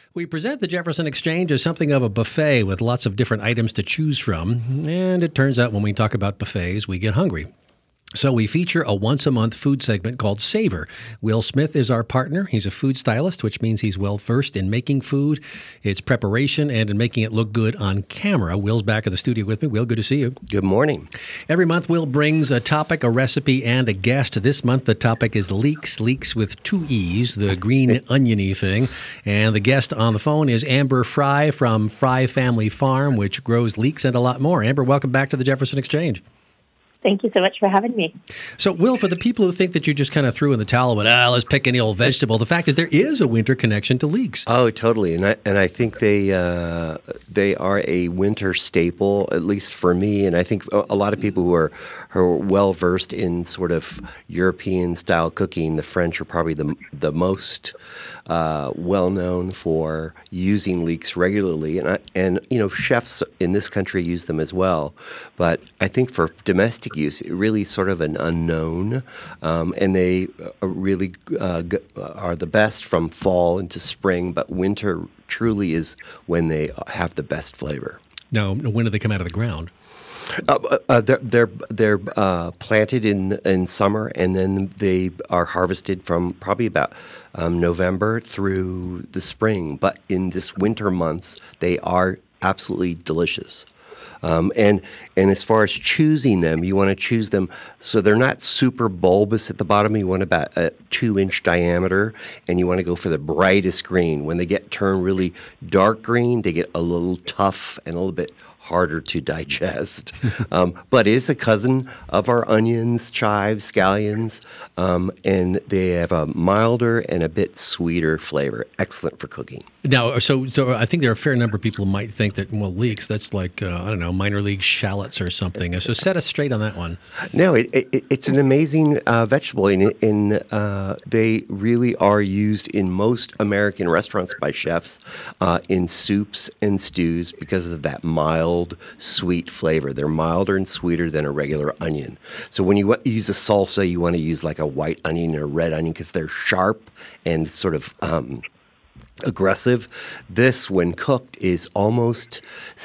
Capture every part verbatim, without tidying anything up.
We present the Jefferson Exchange as something of a buffet with lots of different items to choose from. And it turns out when we talk about buffets, we get hungry. So we feature a once-a-month food segment called Savor. Will Smith is our partner. He's a food stylist, which means he's well-versed in making food, its preparation, and in making it look good on camera. Will's back in the studio with me. Will, good to see you. Good morning. Every month, Will brings a topic, a recipe, and a guest. This month, the topic is leeks, leeks with two E's, the green oniony thing. And the guest on the phone is Amber Fry from Fry Family Farm, which grows leeks and a lot more. Amber, welcome back to the Jefferson Exchange. Thank you so much for having me. So, Will, for the people who think that you just kind of threw in the towel, but ah, let's pick any old vegetable, the fact is there is a winter connection to leeks. Oh, totally, and I and I think they uh, they are a winter staple, at least for me. And I think a lot of people who are who are well versed in sort of European style cooking, the French are probably the the most uh, well known for using leeks regularly, and I, and you know chefs in this country use them as well. But I think for domestic use, it really sort of an unknown, um, and they uh, really uh, g- are the best from fall into spring, but winter truly is when they have the best flavor. Now, when do they come out of the ground? Uh, uh, they're they're they're uh, planted in in summer, and then they are harvested from probably about um, November through the spring. But in this winter months, they are absolutely delicious. Um, and and as far as choosing them, you want to choose them so they're not super bulbous at the bottom. You want about a two-inch diameter, and you want to go for the brightest green. When they get turned really dark green, they get a little tough and a little bit harder to digest. um, but it is a cousin of our onions, chives, scallions, um, and they have a milder and a bit sweeter flavor. Excellent for cooking. Now, so so I think there are a fair number of people who might think that, well, leeks, that's like, uh, I don't know, minor league shallots or something. So set us straight on that one. No, it, it, it's an amazing uh, vegetable, and, and uh, they really are used in most American restaurants by chefs uh, in soups and stews because of that mild, sweet flavor. They're milder and sweeter than a regular onion. So when you want, use a salsa, you want to use like a white onion or a red onion because they're sharp and sort of um, aggressive. This, when cooked, is almost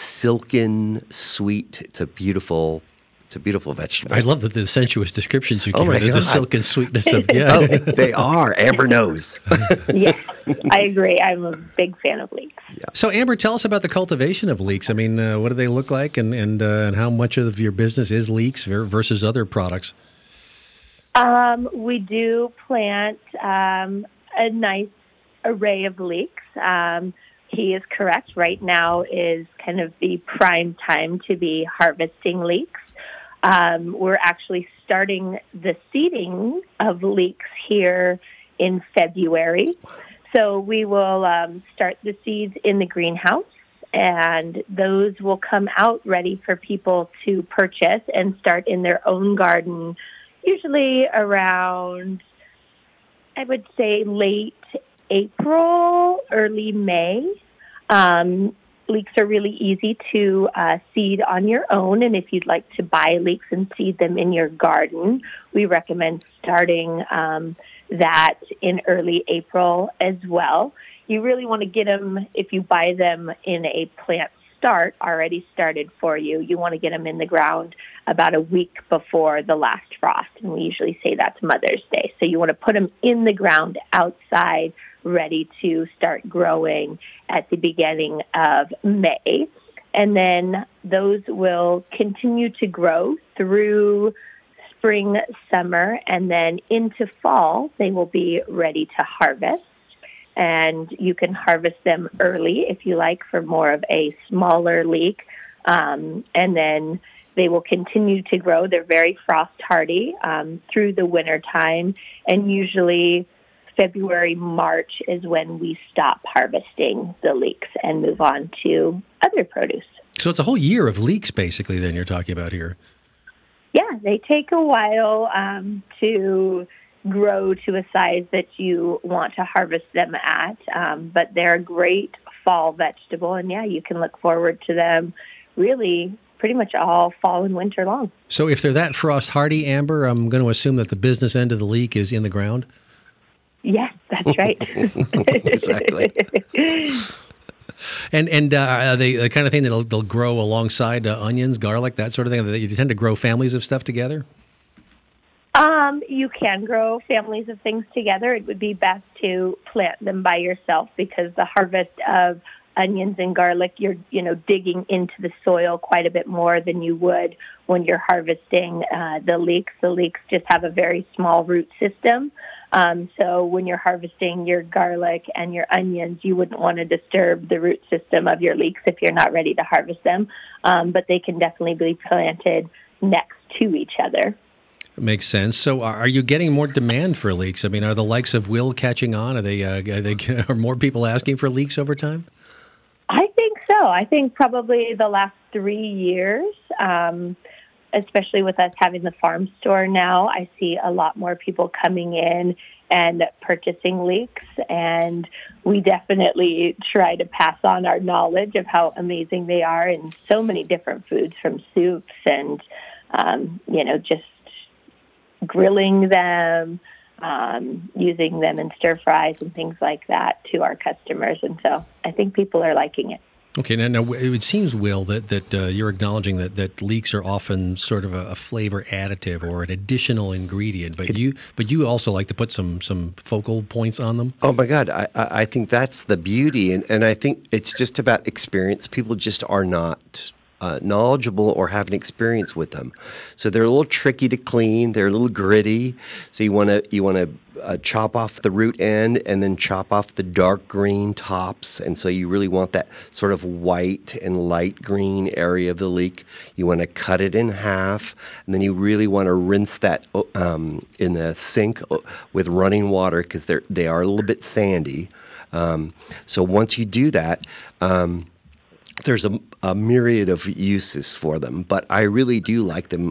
silken sweet. It's a beautiful, it's a beautiful vegetable. I love the, the sensuous descriptions you Oh give my it, the God. silken sweetness of, yeah. Oh, they are. Amber knows. Yes, I agree. I'm a big fan of leeks. So, Amber, tell us about the cultivation of leeks. I mean, uh, what do they look like, and and uh, and how much of your business is leeks ver- versus other products? Um, we do plant um, a nice array of leeks. Um, he is correct. Right now is kind of the prime time to be harvesting leeks. Um, we're actually starting the seeding of leeks here in February. So we will um, start the seeds in the greenhouse, and those will come out ready for people to purchase and start in their own garden, usually around, I would say, late April, early May. Um, leeks are really easy to uh, seed on your own, and if you'd like to buy leeks and seed them in your garden, we recommend starting um, that in early April as well. You really want to get them, if you buy them in a plant start, already started for you, you want to get them in the ground about a week before the last frost, and we usually say that's Mother's Day. So you want to put them in the ground outside, ready to start growing at the beginning of May. And then those will continue to grow through spring, summer, and then into fall, they will be ready to harvest. And you can harvest them early if you like for more of a smaller leek. Um, and then they will continue to grow. They're very frost hardy um, through the winter time, and usually February, March is when we stop harvesting the leeks and move on to other produce. So it's a whole year of leeks, basically, then you're talking about here. Yeah, they take a while um, to grow to a size that you want to harvest them at, um, but they're a great fall vegetable, and yeah, you can look forward to them really pretty much all fall and winter long. So if they're that frost hardy, Amber, I'm going to assume that the business end of the leek is in the ground? Yes, that's right. Exactly. And and uh, are they the kind of thing that'll they'll grow alongside uh, onions, garlic, that sort of thing? You tend to grow families of stuff together? Um, you can grow families of things together. It would be best to plant them by yourself because the harvest of onions and garlic, you're, you know, digging into the soil quite a bit more than you would when you're harvesting uh, the leeks. The leeks just have a very small root system. Um, so when you're harvesting your garlic and your onions, you wouldn't want to disturb the root system of your leeks if you're not ready to harvest them. Um, but they can definitely be planted next to each other. Makes sense. So, are are you getting more demand for leeks? I mean, are the likes of Will catching on? Are they? Uh, are, they are more people asking for leeks over time? I think so. I think probably the last three years, um, especially with us having the farm store now, I see a lot more people coming in and purchasing leeks, and we definitely try to pass on our knowledge of how amazing they are in so many different foods, from soups and um, you know just grilling them, um, using them in stir fries and things like that to our customers. And so I think people are liking it. Okay, now, now it seems, Will, that, that uh, you're acknowledging that, that leeks are often sort of a, a flavor additive or an additional ingredient, but it, you but you also like to put some, some focal points on them? Oh, my God. I, I think that's the beauty, and, and I think it's just about experience. People just are not Uh, knowledgeable or have an experience with them, so they're a little tricky to clean. They're a little gritty. So you want to you want to uh, chop off the root end and then chop off the dark green tops. And so you really want that sort of white and light green area of the leek. You want to cut it in half, and then you really want to rinse that um, in the sink with running water because they're they are a little bit sandy. Um, so once you do that. Um, There's a, a myriad of uses for them, but I really do like them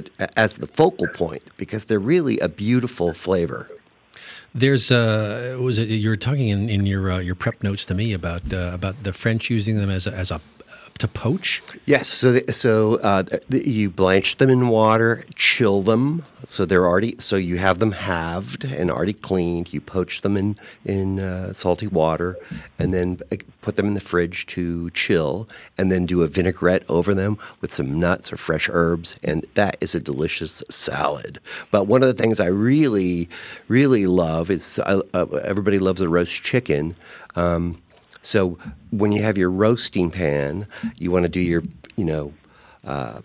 as the focal point because they're really a beautiful flavor. There's uh, was it you were talking in, in your uh, your prep notes to me about uh, about the French using them as a, as a to poach? Yes. So the, so uh, the, you blanch them in water, chill them, so they're already so you have them halved and already cleaned. You poach them in in uh, salty water, and then put them in the fridge to chill, and then do a vinaigrette over them with some nuts or fresh herbs, and that is a delicious salad. But one of the things I really, really love is uh, everybody loves a roast chicken. Um, So when you have your roasting pan, you want to do your, you know, uh,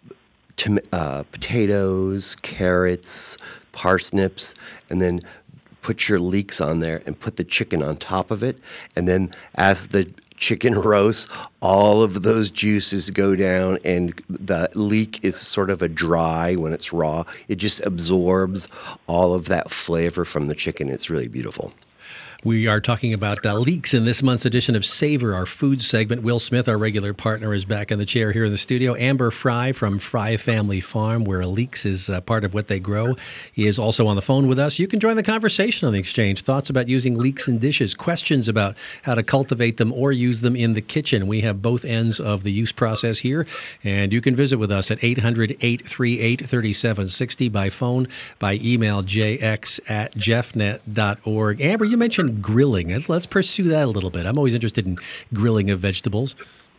tom- uh, potatoes, carrots, parsnips, and then put your leeks on there and put the chicken on top of it. And then as the chicken roasts, all of those juices go down, and the leek is sort of a dry when it's raw. It just absorbs all of that flavor from the chicken. It's really beautiful. We are talking about uh, leeks in this month's edition of Savor, our food segment. Will Smith, our regular partner, is back in the chair here in the studio. Amber Fry from Fry Family Farm, where leeks is uh, part of what they grow. He is also on the phone with us. You can join the conversation on the exchange. Thoughts about using leeks in dishes, questions about how to cultivate them or use them in the kitchen. We have both ends of the use process here, and you can visit with us at eight hundred, eight three eight, three seven six zero by phone, by email, j x at jeffnet dot org. Amber, you mentioned grilling. Let's pursue that a little bit. I'm always interested in grilling of vegetables.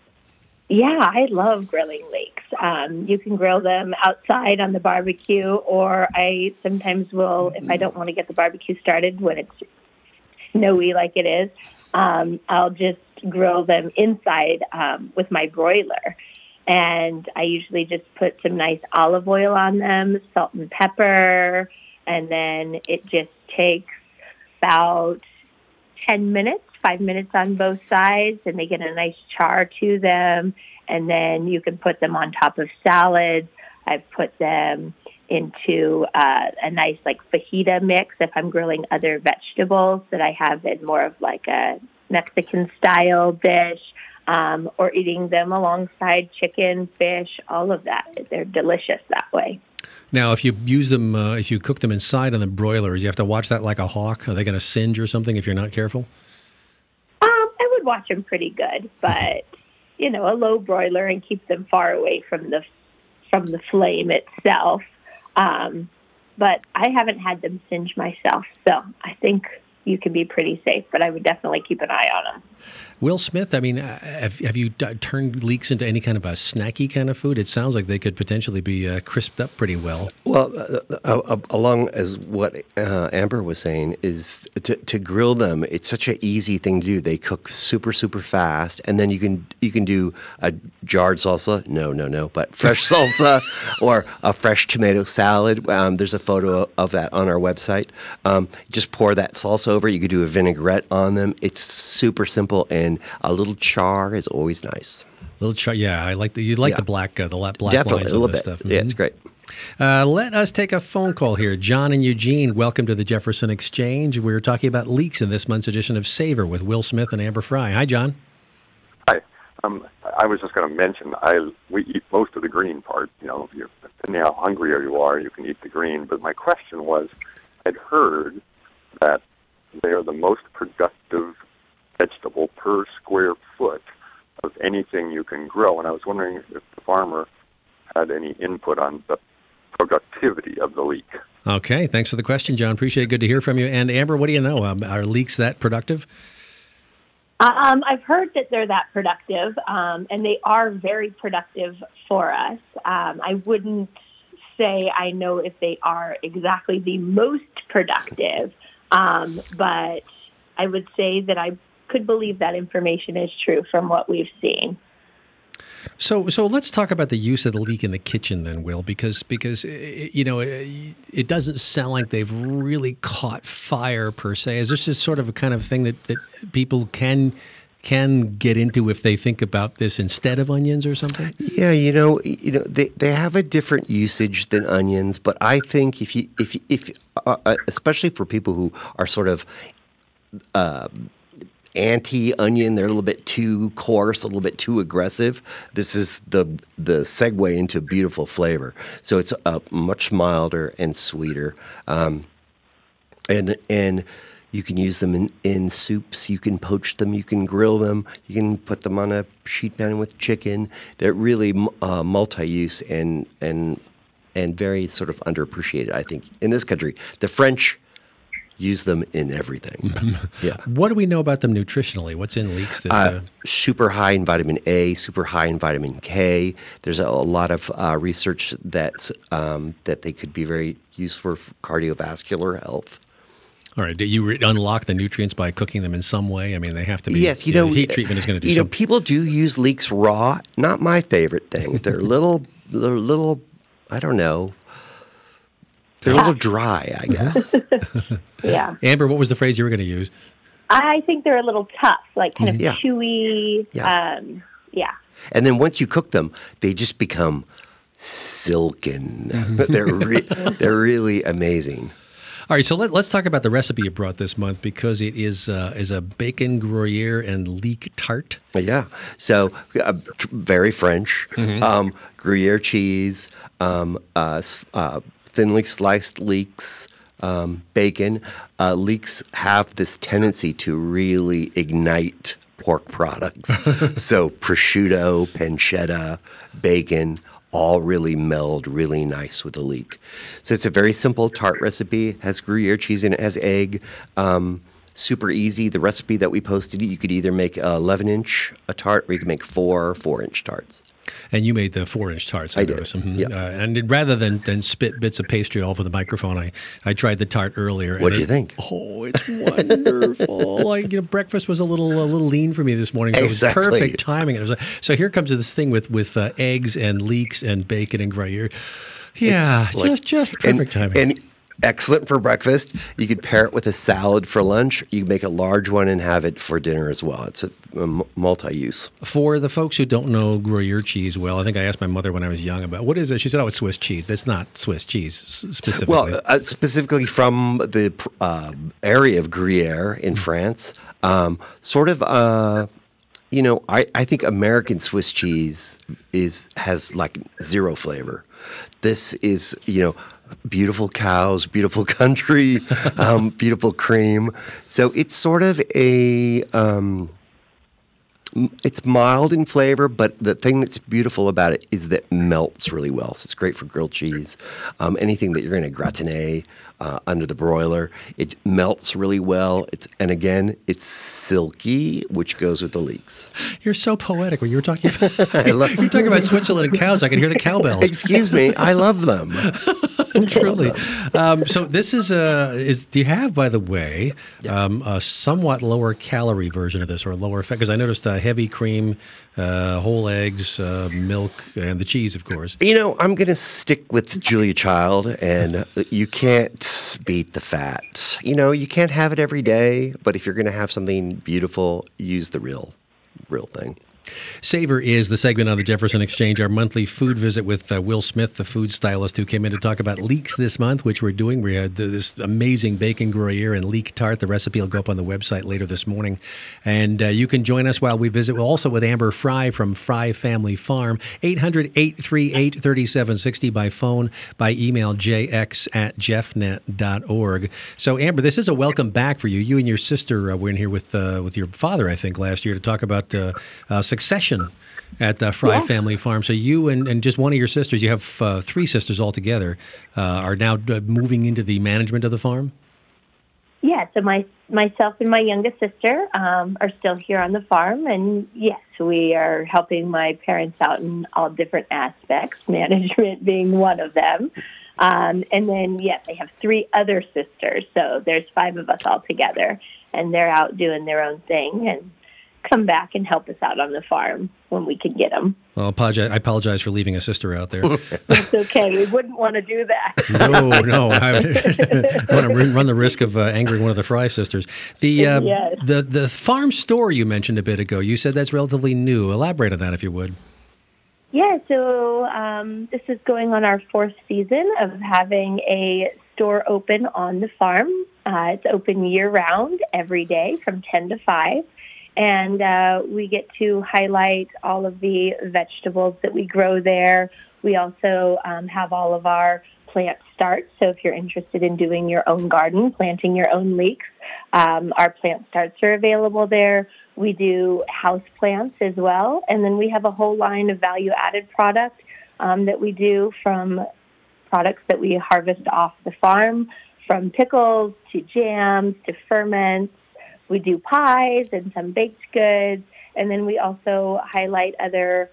Yeah, I love grilling leeks. Um, you can grill them outside on the barbecue, or I sometimes will, if I don't want to get the barbecue started when it's snowy like it is, um, I'll just grill them inside um, with my broiler. And I usually just put some nice olive oil on them, salt and pepper, and then it just takes about ten minutes, five minutes on both sides, and they get a nice char to them. And then you can put them on top of salads. I've put them into uh, a nice like fajita mix if I'm grilling other vegetables that I have in more of like a Mexican style dish, um, or eating them alongside chicken, fish, all of that. They're delicious that way. Now, if you use them, uh, if you cook them inside on the broilers, you have to watch that like a hawk. Are they going to singe or something if you're not careful? Um, I would watch them pretty good, but you know, a low broiler and keep them far away from the from the flame itself. Um, but I haven't had them singe myself, so I think you can be pretty safe. But I would definitely keep an eye on them. Will Smith, I mean, uh, have, have you d- turned leeks into any kind of a snacky kind of food? It sounds like they could potentially be uh, crisped up pretty well. Well, uh, uh, uh, along as what uh, Amber was saying is to, to grill them. It's such an easy thing to do. They cook super, super fast, and then you can you can do a jarred salsa. No, no, no, but fresh salsa or a fresh tomato salad. Um, there's a photo of that on our website. Um, just pour that salsa over. You could do a vinaigrette on them. It's super simple, and a little char is always nice. Little char, yeah. I like the you like Yeah. the black uh, the la- black Definitely lines a on little this bit. stuff. Yeah, Mhm. it's great. Uh, let us take a phone call here. John and Eugene, welcome to the Jefferson Exchange. We're talking about leeks in this month's edition of Savor with Will Smith and Amber Fry. Hi, John. Hi. Um, I was just going to mention, I we eat most of the green part. You know, you're, depending how hungry you are, you can eat the green. But my question was, I'd heard that they are the most productive vegetable per square foot of anything you can grow. And I was wondering if the farmer had any input on the productivity of the leek. Okay, thanks for the question, John. Appreciate it. Good to hear from you. And Amber, what do you know? Um, are leeks that productive? Um, I've heard that they're that productive, um, and they are very productive for us. Um, I wouldn't say I know if they are exactly the most productive, um, but I would say that I could believe that information is true from what we've seen. So, so let's talk about the use of the leek in the kitchen, then, Will, because because it, you know it, it doesn't sound like they've really caught fire per se. Is this just sort of a kind of thing that, that people can can get into if they think about this instead of onions or something? Yeah, you know, you know, they, they have a different usage than onions, but I think if you if if uh, especially for people who are sort of uh, anti-onion, they're a little bit too coarse, a little bit too aggressive. This is the the segue into beautiful flavor. So it's uh, much milder and sweeter, um, and and you can use them in, in soups. You can poach them. You can grill them. You can put them on a sheet pan with chicken. They're really uh, multi-use and and and very sort of underappreciated, I think, in this country. The French use them in everything. Yeah. What do we know about them nutritionally? What's in leeks? That, Uh, uh, super high in vitamin A, super high in vitamin K. There's a, a lot of uh, research that um, that they could be very useful for cardiovascular health. all right, do you re- unlock the nutrients by cooking them in some way? I mean, they have to be. Yes, you know, heat treatment is going to do you know, something. people do use leeks raw. Not my favorite thing. They're little, little, little I don't know. They're a little dry, I guess. Yeah. Amber, what was the phrase you were going to use? I think they're a little tough, like kind of Yeah. chewy. Yeah. Um, yeah. And then once you cook them, they just become silken. they're re- they're really amazing. All right, so let, let's talk about the recipe you brought this month because it is uh, is a bacon Gruyere and leek tart. Yeah. So uh, tr- very French. Um, Gruyere cheese, um, uh, s- uh, thinly sliced leeks, um, bacon. Uh, leeks have this tendency to really ignite pork products. So prosciutto, pancetta, bacon, all really meld really nice with the leek. So it's a very simple tart recipe. Has Gruyere cheese in it, has egg. Um, super easy. The recipe that we posted, you could either make a eleven inch a tart or you could make four four inch tarts. And you made the four-inch tarts. I, I did, noticed. Mhm. yeah. Uh, and then rather than, than spit bits of pastry all over the microphone, I, I tried the tart earlier. and What'd you it- think? Oh, it's wonderful! like you know, breakfast was a little a little lean for me this morning. So Exactly. It was perfect timing. And it was like, so here comes this thing with with uh, eggs and leeks and bacon and Gruyere. Yeah, It's like- just just perfect and, timing. And excellent for breakfast. You could pair it with a salad for lunch. You can make a large one and have it for dinner as well. It's a, a m- multi-use. For the folks who don't know Gruyere cheese well, I think I asked my mother when I was young about what is it. She said, "Oh, it's Swiss cheese." That's not Swiss cheese s- specifically. Well, uh, specifically from the uh, area of Gruyere in France, um, sort of. Uh, you know, I, I think American Swiss cheese is has like zero flavor. This is, you know, beautiful cows, beautiful country, um, beautiful cream. So it's sort of a um, it's mild in flavor, but the thing that's beautiful about it is that it melts really well. So it's great for grilled cheese. Um, anything that you're going to gratiner uh, under the broiler, it melts really well. It's and again, it's silky, which goes with the leeks. You're so poetic when you were talking about, I love, you're talking about Switzerland and cows. I can hear the cowbells. Excuse me, I love them. Truly. Um, so this is a, is, do you have, by the way, Yeah. um, a somewhat lower calorie version of this or a lower fat? Because I noticed uh, heavy cream, uh, whole eggs, uh, milk, and the cheese, of course. You know, I'm going to stick with Julia Child, and you can't beat the fat. You know, you can't have it every day, but if you're going to have something beautiful, use the real, real thing. Savor is the segment on the Jefferson Exchange, our monthly food visit with uh, Will Smith, the food stylist, who came in to talk about leeks this month, which we're doing. We had this amazing bacon Gruyere and leek tart. The recipe will go up on the website later this morning. And uh, you can join us while we visit also with Amber Fry from Fry Family Farm, eight hundred, eight three eight, three seven six zero by phone, by email, jx at jeffnet dot org. So, Amber, this is a welcome back for you. You and your sister uh, were in here with uh, with your father, I think, last year to talk about uh, uh, succession at uh, Fry Yeah. Family Farm. So you and, and just one of your sisters, you have uh, three sisters altogether, uh, are now uh, moving into the management of the farm? Yeah, so my myself and my youngest sister um, are still here on the farm, and yes, we are helping my parents out in all different aspects, management being one of them. Um, and then, yes, I have three other sisters, so there's five of us all together, and they're out doing their own thing and come back and help us out on the farm when we can get them. Well, I apologize, I apologize for leaving a sister out there. It's okay. We wouldn't want to do that. No, no. I want to run the risk of uh, angering one of the Fry sisters. The, uh, Yes. the the farm store you mentioned a bit ago, you said that's relatively new. Elaborate on that, if you would. Yeah, so um, this is going on our fourth season of having a store open on the farm. Uh, it's open year-round, every day from ten to five. And uh, we get to highlight all of the vegetables that we grow there. We also um, have all of our plant starts. So if you're interested in doing your own garden, planting your own leeks, um, our plant starts are available there. We do house plants as well. And then we have a whole line of value-added product um, that we do, from products that we harvest off the farm, from pickles to jams to ferments. We do pies and some baked goods, and then we also highlight other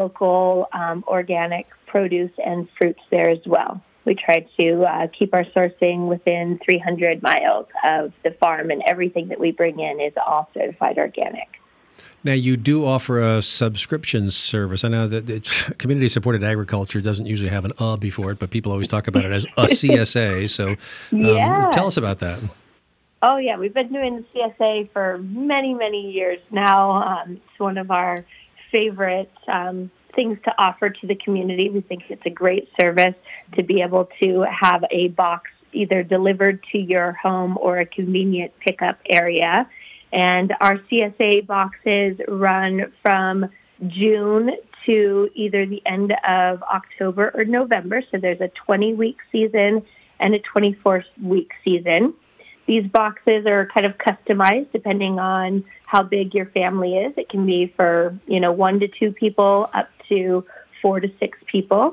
local um, organic produce and fruits there as well. We try to uh, keep our sourcing within three hundred miles of the farm, and everything that we bring in is all certified organic. Now, you do offer a subscription service. I know that it's, community-supported agriculture doesn't usually have an "uh" before it, but people always talk about it as a C S A. So um, Yeah. tell us about that. Oh, yeah. We've been doing the C S A for many, many years now. Um, it's one of our favorite um, things to offer to the community. We think it's a great service to be able to have a box either delivered to your home or a convenient pickup area. And our C S A boxes run from June to either the end of October or November. So there's a twenty-week season and a twenty-four-week season. These boxes are kind of customized depending on how big your family is. It can be for, you know, one to two people up to four to six people.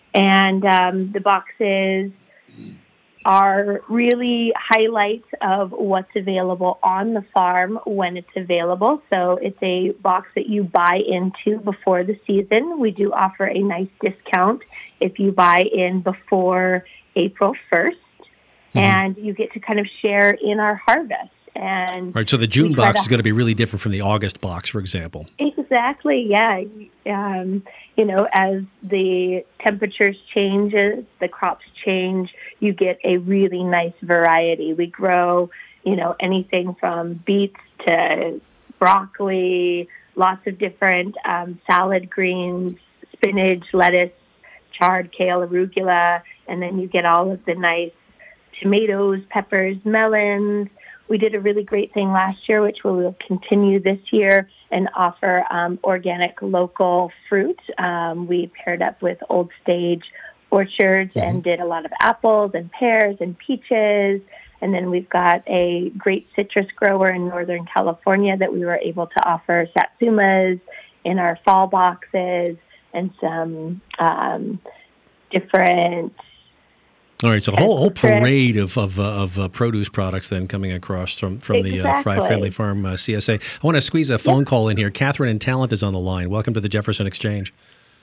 And um, the boxes are really highlights of what's available on the farm when it's available. So it's a box that you buy into before the season. We do offer a nice discount if you buy in before April first. Mm-hmm. And you get to kind of share in our harvest. And right, so the June box to, is going to be really different from the August box, for example. Exactly, yeah. Um, you know, as the temperatures change, as the crops change, you get a really nice variety. We grow, you know, anything from beets to broccoli, lots of different um, salad greens, spinach, lettuce, chard, kale, arugula, and then you get all of the nice tomatoes, peppers, melons. We did a really great thing last year, which we will continue this year, and offer um, organic local fruit. Um, we paired up with Old Stage Orchards mm-hmm. and did a lot of apples and pears and peaches And then we've got a great citrus grower in Northern California that we were able to offer satsumas in our fall boxes and some um, different. All right, so a whole, whole parade of of, uh, of uh, produce products then coming across from, from exactly. the uh, Fry Family Farm uh, C S A. I want to squeeze a phone yep. call in here. Catherine in Talent is on the line. Welcome to the Jefferson Exchange.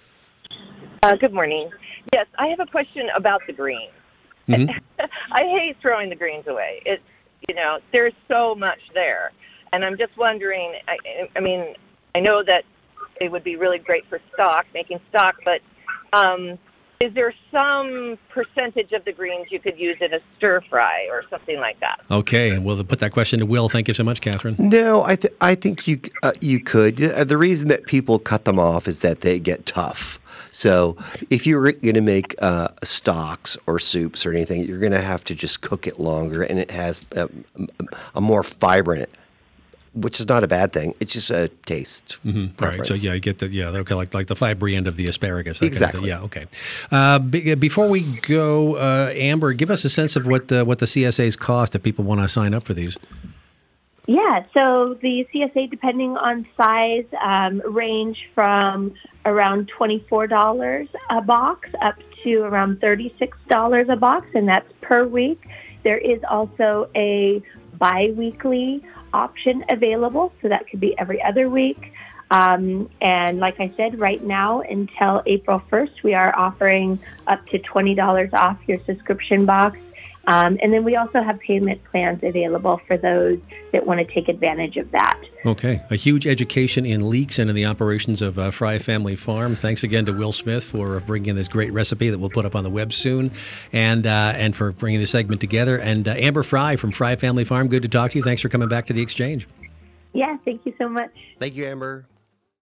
Uh, good morning. Yes, I have a question about the greens. Mm-hmm. I hate throwing the greens away. It's, you know, there's so much there. And I'm just wondering, I, I mean, I know that it would be really great for stock, making stock, but um, is there some percentage of the greens you could use in a stir fry or something like that? Okay, and we'll put that question to Will. Thank you so much, Catherine. No, I th- I think you uh, you could. Uh, the reason that people cut them off is that they get tough. So if you're going to make uh, stocks or soups or anything, you're going to have to just cook it longer, and it has a, a more fiber in it, which is not a bad thing. It's just a taste mm-hmm. preference. Right. So yeah, you get the yeah, okay, like like the fibery end of the asparagus. That Exactly. Kind of yeah. Okay. Uh, b- before we go, uh, Amber, give us a sense of what the, what the C S As cost if people want to sign up for these. Yeah, so the C S A, depending on size, um, range from around twenty-four dollars a box up to around thirty-six dollars a box, and that's per week. There is also a bi-weekly option available, so that could be every other week. Um, and like I said, right now until April first, we are offering up to twenty dollars off your subscription box. Um, and then we also have payment plans available for those that want to take advantage of that. Okay. A huge education in leeks and in the operations of uh, Fry Family Farm. Thanks again to Will Smith for bringing this great recipe that we'll put up on the web soon, and uh, and for bringing this segment together. And uh, Amber Fry from Fry Family Farm, good to talk to you. Thanks for coming back to the Exchange. Yeah, thank you so much. Thank you, Amber.